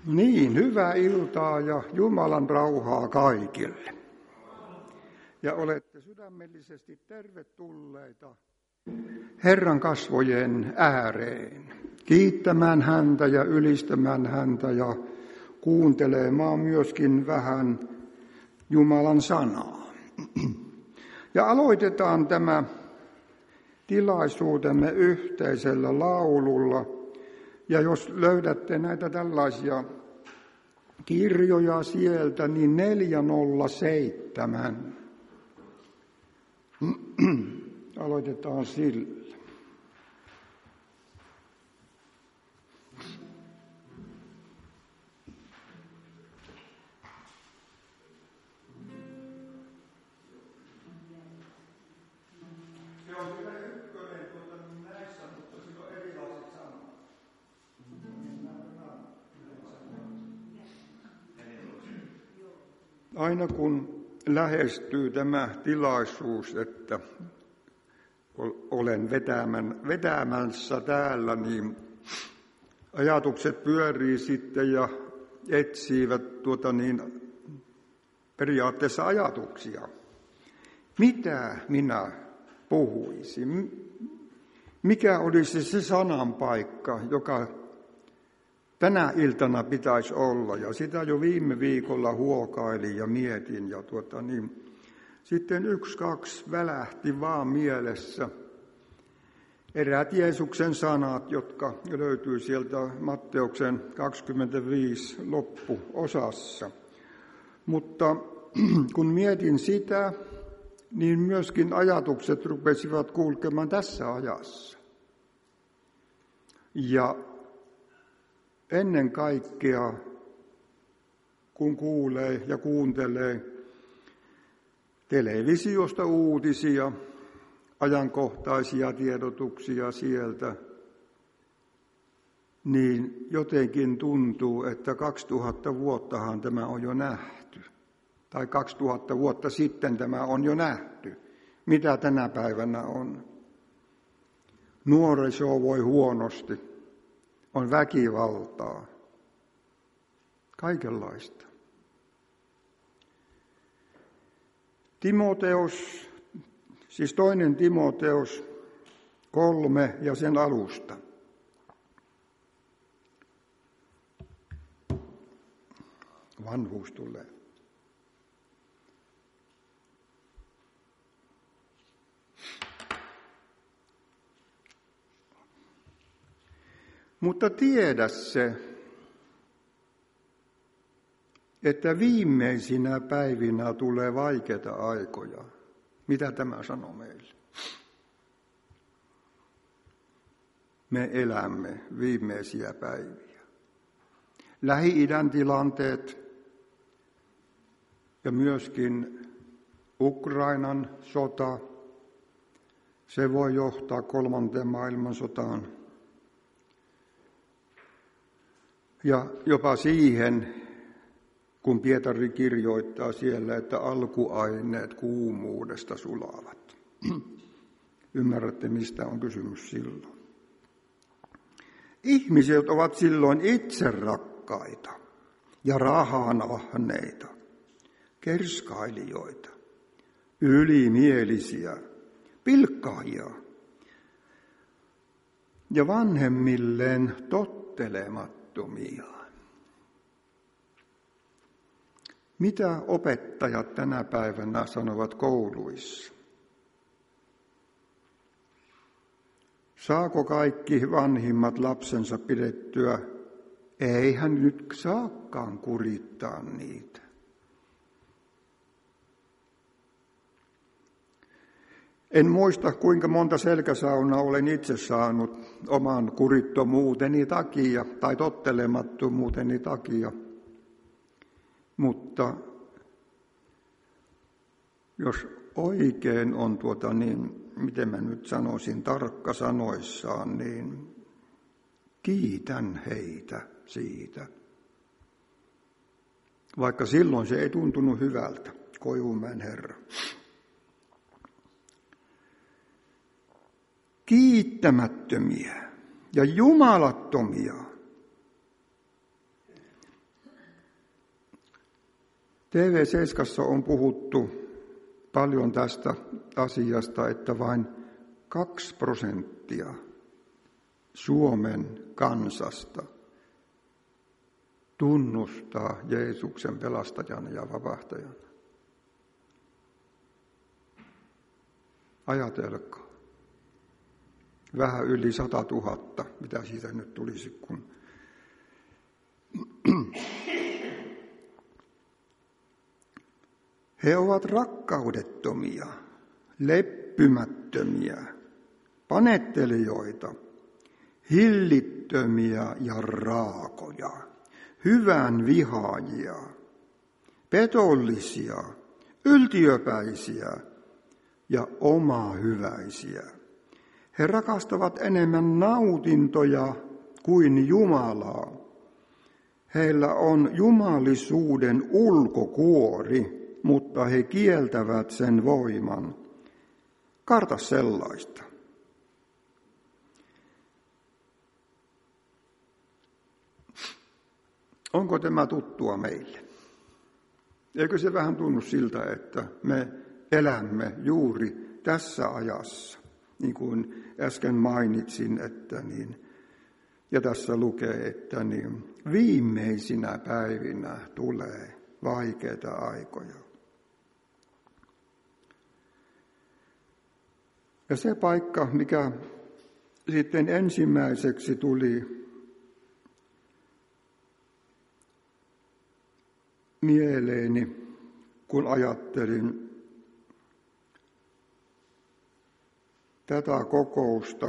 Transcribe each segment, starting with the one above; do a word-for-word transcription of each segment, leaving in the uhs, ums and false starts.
Niin, hyvää iltaa ja Jumalan rauhaa kaikille. Ja olette sydämellisesti tervetulleita Herran kasvojen ääreen, kiittämään häntä ja ylistämään häntä ja kuuntelemaan myöskin vähän Jumalan sanaa. Ja aloitetaan tämä tilaisuutemme yhteisellä laululla. Ja jos löydätte näitä tällaisia kirjoja sieltä, niin neljä nolla seitsemän. Aloitetaan sillä. Aina kun lähestyy tämä tilaisuus, että olen vetämän, vetämässä täällä, niin ajatukset pyörii sitten ja etsivät tuota niin, periaatteessa ajatuksia. Mitä minä puhuisin? Mikä olisi se sananpaikka, joka tänä iltana pitäisi olla, ja sitä jo viime viikolla huokailin ja mietin, ja tuota niin, sitten yksi, kaksi välähti vaan mielessä. Eräät Jeesuksen sanat, jotka löytyy sieltä Matteuksen kaksikymmentäviisi loppuosassa. Mutta kun mietin sitä, niin myöskin ajatukset rupesivat kulkemaan tässä ajassa. Ja ennen kaikkea, kun kuulee ja kuuntelee televisiosta uutisia, ajankohtaisia tiedotuksia sieltä, niin jotenkin tuntuu, että kaksituhatta vuottahan tämä on jo nähty. Tai kaksituhatta vuotta sitten tämä on jo nähty, mitä tänä päivänä on. Nuoriso voi huonosti. On väkivaltaa, kaikenlaista. Timoteus, siis toinen Timoteus kolme ja sen alusta. Vanhuus tulee. Mutta tiedä se, että viimeisinä päivinä tulee vaikeita aikoja. Mitä tämä sanoo meille? Me elämme viimeisiä päiviä. Lähi-idän tilanteet ja myöskin Ukrainan sota, se voi johtaa kolmanteen maailmansotaan. Ja jopa siihen, kun Pietari kirjoittaa siellä, että alkuaineet kuumuudesta sulavat. Ymmärrätte, mistä on kysymys silloin. Ihmiset ovat silloin itserakkaita ja rahaan ahneita, kerskailijoita, ylimielisiä, pilkkaajia ja vanhemmilleen tottelemattomia. Mitä opettajat tänä päivänä sanovat kouluissa? Saako kaikki vanhimmat lapsensa pidettyä? Eihän nyt saakaan kurittaa niitä. En muista, kuinka monta selkäsaunaa olen itse saanut oman kurittomuuteni takia tai tottelemattomuuteni takia. Mutta jos oikein on tuota niin, miten mä nyt sanoisin, tarkka sanoissaan, niin kiitän heitä siitä. Vaikka silloin se ei tuntunut hyvältä, Koivumäen Herra. Kiittämättömiä ja jumalattomia. T V seitsemän on puhuttu paljon tästä asiasta, että vain kaksi prosenttia Suomen kansasta tunnustaa Jeesuksen pelastajana ja vapahtajana. Ajatelkaa. Vähän yli sata tuhatta, mitä siitä nyt tulisi, kun he ovat rakkaudettomia, leppymättömiä, panettelijoita, hillittömiä ja raakoja, hyvän vihaajia, petollisia, yltiöpäisiä ja omahyväisiä. He rakastavat enemmän nautintoja kuin Jumalaa. Heillä on jumalisuuden ulkokuori, mutta he kieltävät sen voiman. Karta sellaista. Onko tämä tuttua meille? Eikö se vähän tunnu siltä, että me elämme juuri tässä ajassa? Niin kuin äsken mainitsin, että niin, ja tässä lukee, että niin, viimeisinä päivinä tulee vaikeita aikoja. Ja se paikka, mikä sitten ensimmäiseksi tuli mieleeni, kun ajattelin tätä kokousta,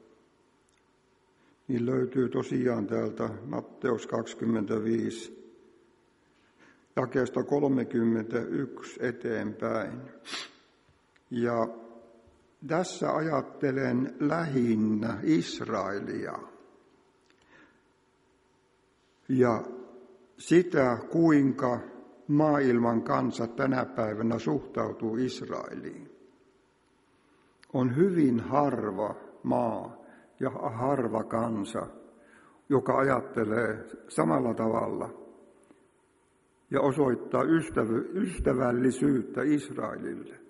niin löytyy tosiaan täältä Matteus kaksikymmentäviisi, jakeesta kolmekymmentäyksi eteenpäin. Ja tässä ajattelen lähinnä Israelia ja sitä, kuinka maailman kansat tänä päivänä suhtautuu Israeliin. On hyvin harva maa ja harva kansa, joka ajattelee samalla tavalla ja osoittaa ystäv- ystävällisyyttä Israelille.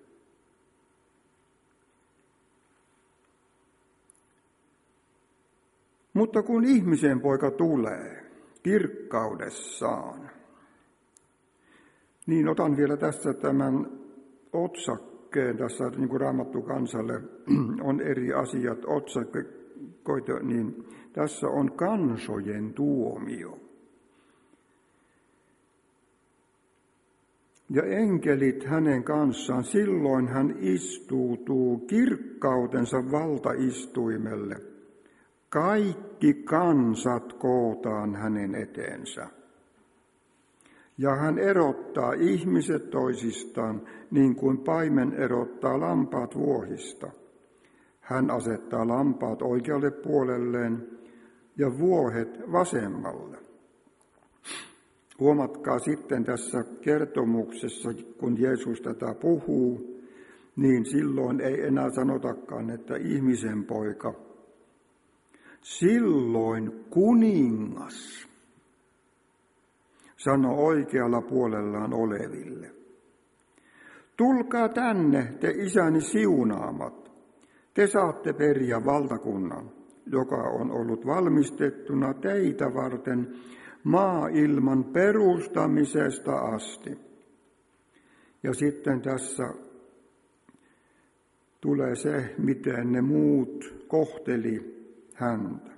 Mutta kun ihmisen poika tulee kirkkaudessaan, niin otan vielä tässä tämän otsakkeen, tässä niin kuin Raamattu kansalle on eri asiat otsakkoita, niin tässä on kansojen tuomio. Ja enkelit hänen kanssaan, silloin hän istuutuu kirkkautensa valtaistuimelle. Kaikki kansat kootaan hänen eteensä. Ja hän erottaa ihmiset toisistaan, niin kuin paimen erottaa lampaat vuohista. Hän asettaa lampaat oikealle puolelleen ja vuohet vasemmalle. Huomatkaa sitten tässä kertomuksessa, kun Jeesus tätä puhuu, niin silloin ei enää sanotakaan, että ihmisen poika. Silloin kuningas sanoi oikealla puolellaan oleville. Tulkaa tänne, te isäni siunaamat. Te saatte periä valtakunnan, joka on ollut valmistettuna teitä varten maailman perustamisesta asti. Ja sitten tässä tulee se, miten ne muut kohteli häntä.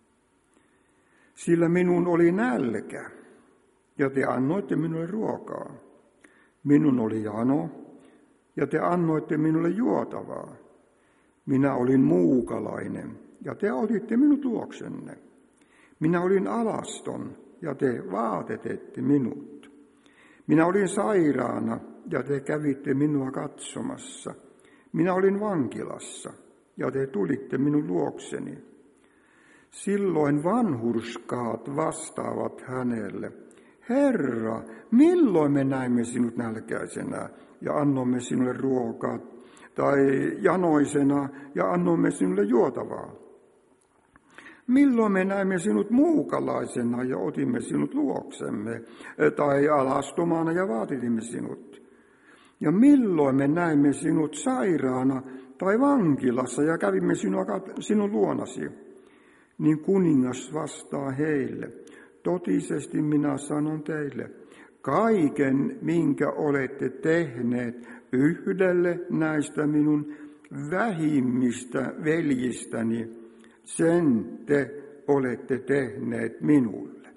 Sillä minun oli nälkä, ja te annoitte minulle ruokaa. Minun oli jano, ja te annoitte minulle juotavaa. Minä olin muukalainen, ja te otitte minut luoksenne. Minä olin alaston, ja te vaatetette minut. Minä olin sairaana, ja te kävitte minua katsomassa. Minä olin vankilassa, ja te tulitte minun luokseni. Silloin vanhurskaat vastaavat hänelle, Herra, milloin me näimme sinut nälkäisenä ja annoimme sinulle ruokaa, tai janoisena ja annoimme sinulle juotavaa? Milloin me näimme sinut muukalaisena ja otimme sinut luoksemme, tai alastomana ja vaatitimme sinut? Ja milloin me näimme sinut sairaana tai vankilassa ja kävimme sinua, sinun luonasi? Niin kuningas vastaa heille, totisesti minä sanon teille, kaiken, minkä olette tehneet yhdelle näistä minun vähimmistä veljistäni, sen te olette tehneet minulle.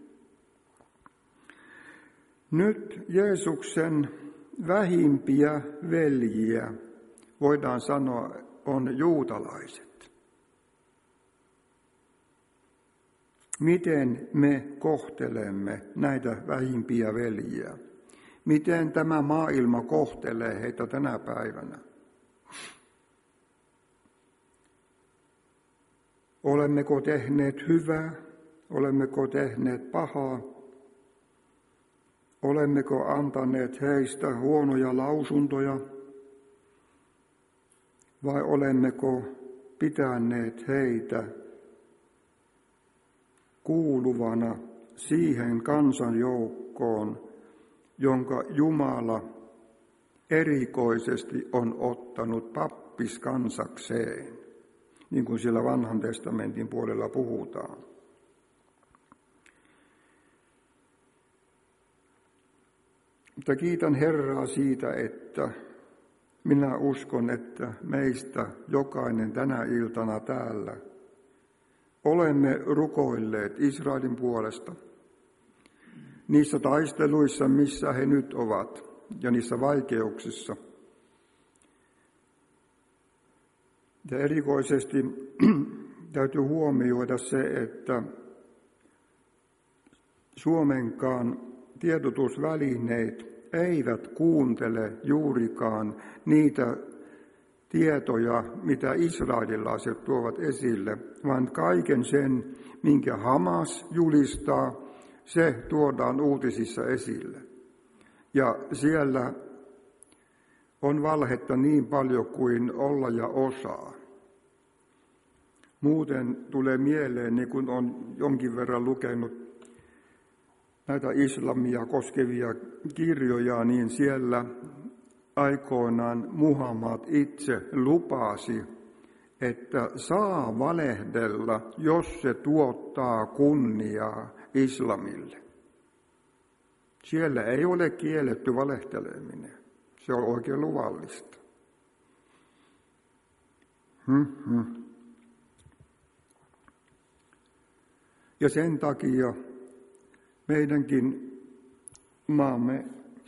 Nyt Jeesuksen vähimpiä veljiä, voidaan sanoa, on juutalaiset. Miten me kohtelemme näitä vähimpiä veljiä? Miten tämä maailma kohtelee heitä tänä päivänä? Olemmeko tehneet hyvää? Olemmeko tehneet pahaa? Olemmeko antaneet heistä huonoja lausuntoja? Vai olemmeko pitäneet heitä kuuluvana siihen kansanjoukkoon, jonka Jumala erikoisesti on ottanut pappiskansakseen, niin kuin siellä vanhan testamentin puolella puhutaan. Mutta kiitän Herraa siitä, että minä uskon, että meistä jokainen tänä iltana täällä olemme rukoilleet Israelin puolesta niissä taisteluissa, missä he nyt ovat, ja niissä vaikeuksissa. Ja erikoisesti täytyy huomioida se, että Suomenkaan tiedotusvälineet eivät kuuntele juurikaan niitä tietoja, mitä israelilaiset tuovat esille, vaan kaiken sen, minkä Hamas julistaa, se tuodaan uutisissa esille. Ja siellä on valhetta niin paljon kuin olla ja osaa. Muuten tulee mieleen, niin kun on jonkin verran lukenut näitä islamia koskevia kirjoja, niin siellä aikoinaan Muhammad itse lupasi, että saa valehdella, jos se tuottaa kunniaa islamille. Siellä ei ole kielletty valehteleminen. Se on oikein luvallista. Hmm-hmm. Ja sen takia meidänkin maamme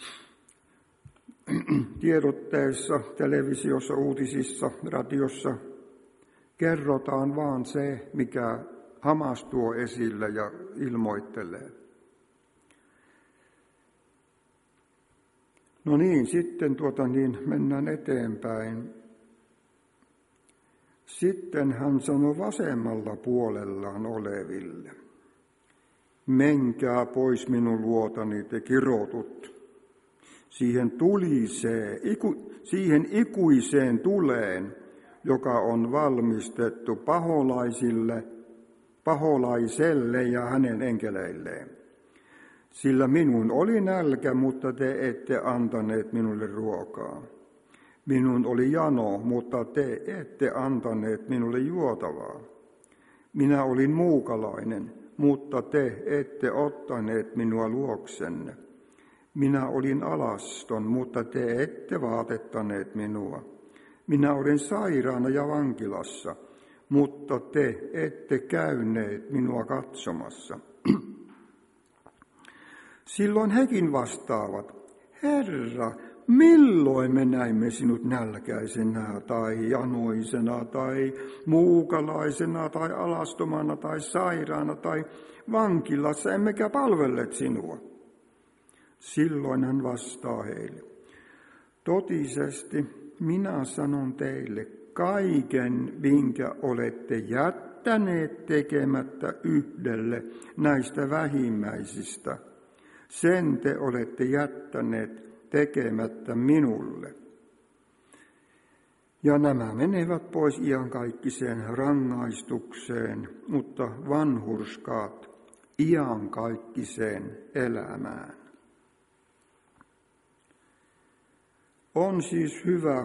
tiedotteissa, televisiossa, uutisissa, radiossa kerrotaan vaan se, mikä Hamas tuo esille ja ilmoittelee. No niin, sitten tuota niin, mennään eteenpäin. Sitten hän sanoi vasemmalla puolellaan oleville, menkää pois minun luotani, te kirotut, siihen tuliseen, iku, siihen ikuiseen tuleen, joka on valmistettu paholaisille, paholaiselle ja hänen enkeleilleen. Sillä minun oli nälkä, mutta te ette antaneet minulle ruokaa. Minun oli jano, mutta te ette antaneet minulle juotavaa. Minä olin muukalainen, mutta te ette ottaneet minua luoksenne. Minä olin alaston, mutta te ette vaatettaneet minua. Minä olin sairaana ja vankilassa, mutta te ette käyneet minua katsomassa. Silloin hekin vastaavat, Herra, milloin me näimme sinut nälkäisenä tai janoisena tai muukalaisena tai alastomana tai sairaana tai vankilassa, emmekä palvelleet sinua? Silloin hän vastaa heille, totisesti minä sanon teille, kaiken minkä olette jättäneet tekemättä yhdelle näistä vähimmäisistä, sen te olette jättäneet tekemättä minulle. Ja nämä menevät pois iankaikkiseen rangaistukseen, mutta vanhurskaat iankaikkiseen elämään. On siis hyvä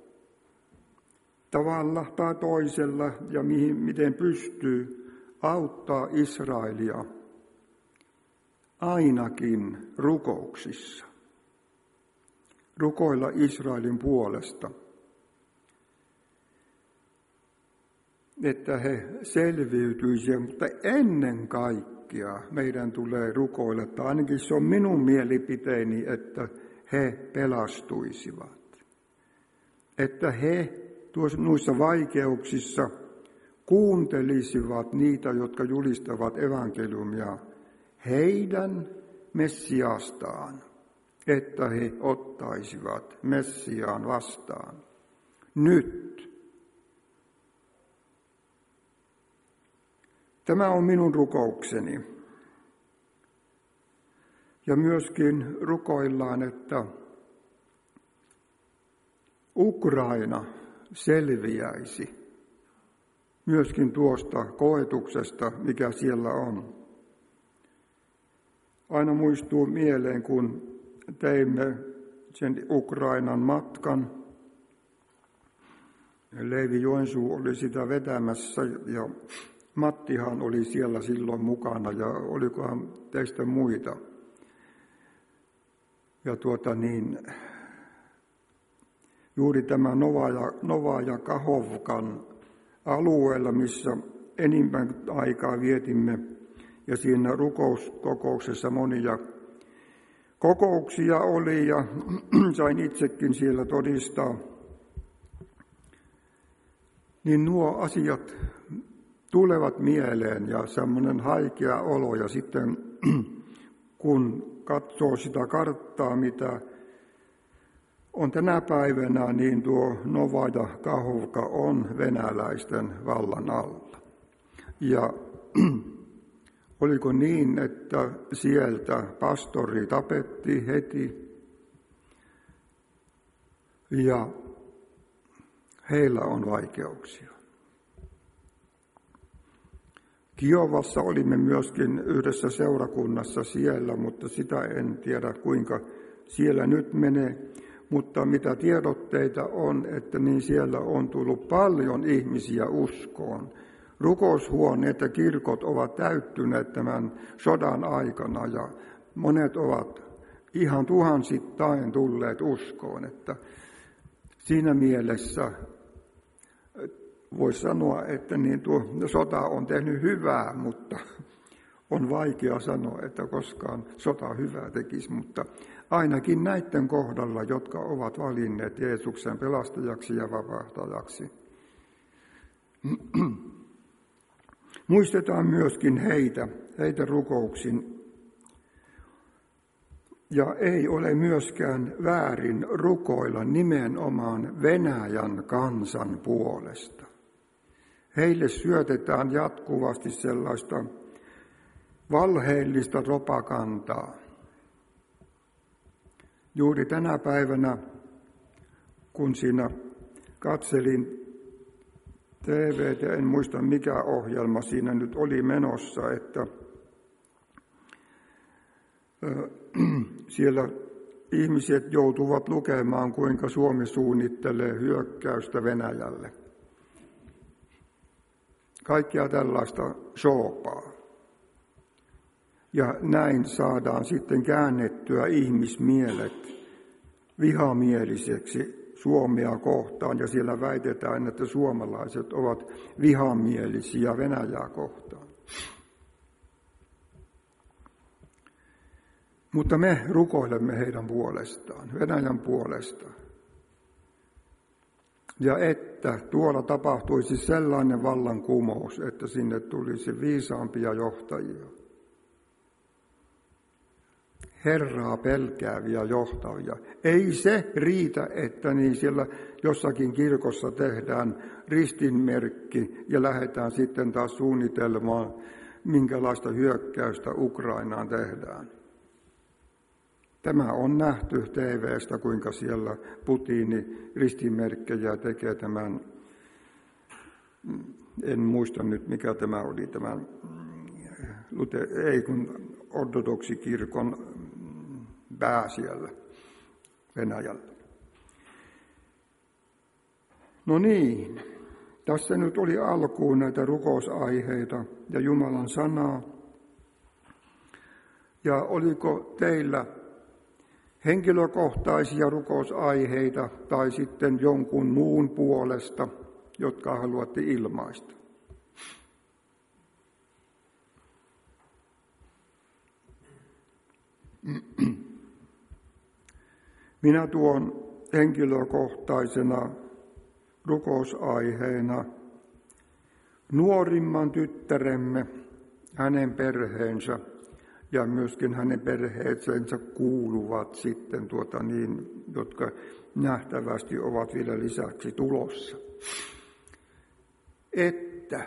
tavalla tai toisella ja mihin, miten pystyy auttaa Israelia ainakin rukouksissa. Rukoilla Israelin puolesta, että he selviytyisivät, mutta ennen kaikkea meidän tulee rukoilla, että ainakin se on minun mielipiteeni, että he pelastuisivat. Että he tuossa noissa vaikeuksissa kuuntelisivat niitä, jotka julistavat evankeliumia heidän Messiastaan, että he ottaisivat Messiaan vastaan. Nyt. Tämä on minun rukoukseni. Ja myöskin rukoillaan, että Ukraina selviäisi myöskin tuosta koetuksesta, mikä siellä on. Aina muistuu mieleen, kun teimme sen Ukrainan matkan. Leivi Joensuu oli sitä vetämässä ja Mattihan oli siellä silloin mukana ja olikohan teistä muita. Ja tuota niin, juuri tämä Nova ja, Nova ja Kahovkan alueella, missä enimmän aikaa vietimme, ja siinä rukouskokouksessa monia kokouksia oli ja sain itsekin siellä todistaa, niin nuo asiat tulevat mieleen ja semmoinen haikea olo ja sitten kun katsoo sitä karttaa, mitä on tänä päivänä, niin tuo Nova ja Kahovka on venäläisten vallan alla. Ja oliko niin, että sieltä pastori tapettiin heti ja heillä on vaikeuksia. Kiovassa olimme myöskin yhdessä seurakunnassa siellä, mutta sitä en tiedä kuinka siellä nyt menee. Mutta mitä tiedotteita on, että niin siellä on tullut paljon ihmisiä uskoon. Rukoushuoneet ja kirkot ovat täyttyneet tämän sodan aikana ja monet ovat ihan tuhansittain tulleet uskoon. Että siinä mielessä voisi sanoa, että niin tuo sota on tehnyt hyvää, mutta on vaikea sanoa, että koskaan sota hyvää tekisi, mutta ainakin näiden kohdalla, jotka ovat valinneet Jeesuksen pelastajaksi ja vapahtajaksi. Muistetaan myöskin heitä, heitä rukouksin. Ja ei ole myöskään väärin rukoilla nimenomaan Venäjän kansan puolesta. Heille syötetään jatkuvasti sellaista valheellista propagandaa. Juuri tänä päivänä, kun siinä katselin T V:tä, en muista mikä ohjelma siinä nyt oli menossa, että siellä ihmiset joutuvat lukemaan, kuinka Suomi suunnittelee hyökkäystä Venäjälle. Kaikkea tällaista shoopaa. Ja näin saadaan sitten käännettyä ihmismielet vihamieliseksi Suomea kohtaan. Ja siellä väitetään, että suomalaiset ovat vihamielisiä Venäjää kohtaan. Mutta me rukoilemme heidän puolestaan, Venäjän puolesta. Ja että tuolla tapahtuisi sellainen vallankumous, että sinne tulisi viisaampia johtajia. Herraa pelkääviä johtajia. Ei se riitä, että niin siellä jossakin kirkossa tehdään ristinmerkki ja lähdetään sitten taas suunnitelmaan, minkälaista hyökkäystä Ukrainaan tehdään. Tämä on nähty T V:stä, kuinka siellä Putini ristimerkkejä tekee tämän, en muista nyt mikä tämä oli, tämän ei kun ortodoksikirkon pää siellä Venäjällä. No niin, tässä nyt oli alkuun näitä rukousaiheita ja Jumalan sanaa. Ja oliko teillä henkilökohtaisia rukousaiheita tai sitten jonkun muun puolesta, jotka haluatte ilmaista? Minä tuon henkilökohtaisena rukousaiheena nuorimman tyttäremme, hänen perheensä ja myöskin hänen perheeseensä kuuluvat sitten, tuota niin, jotka nähtävästi ovat vielä lisäksi tulossa. Että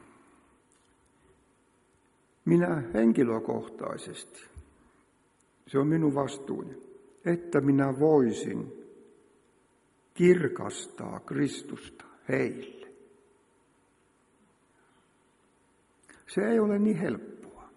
minä henkilökohtaisesti, se on minun vastuuni, että minä voisin kirkastaa Kristusta heille. Se ei ole niin helppoa.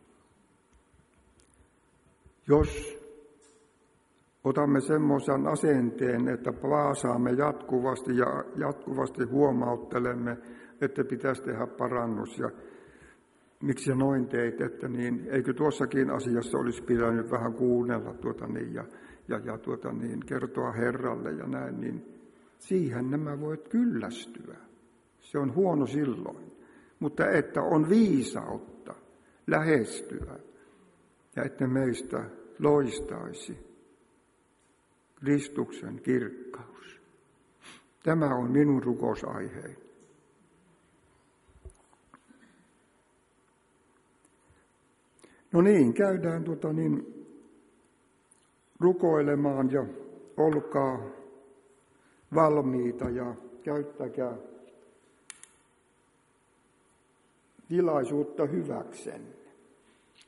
Jos otamme semmoisen asenteen, että paasaamme jatkuvasti ja jatkuvasti huomauttelemme, että pitäisi tehdä parannus ja miksi sä noin teit, että niin, eikö tuossakin asiassa olisi pitänyt vähän kuunnella tuota niin ja, ja, ja tuota niin, kertoa Herralle ja näin, niin siihen nämä voit kyllästyä. Se on huono silloin, mutta että on viisautta lähestyä ja että meistä loistaisi Kristuksen kirkkaus. Tämä on minun rukousaiheeni. No niin, käydään tuota niin rukoilemaan ja olkaa valmiita ja käyttäkää tilaisuutta hyväksenne.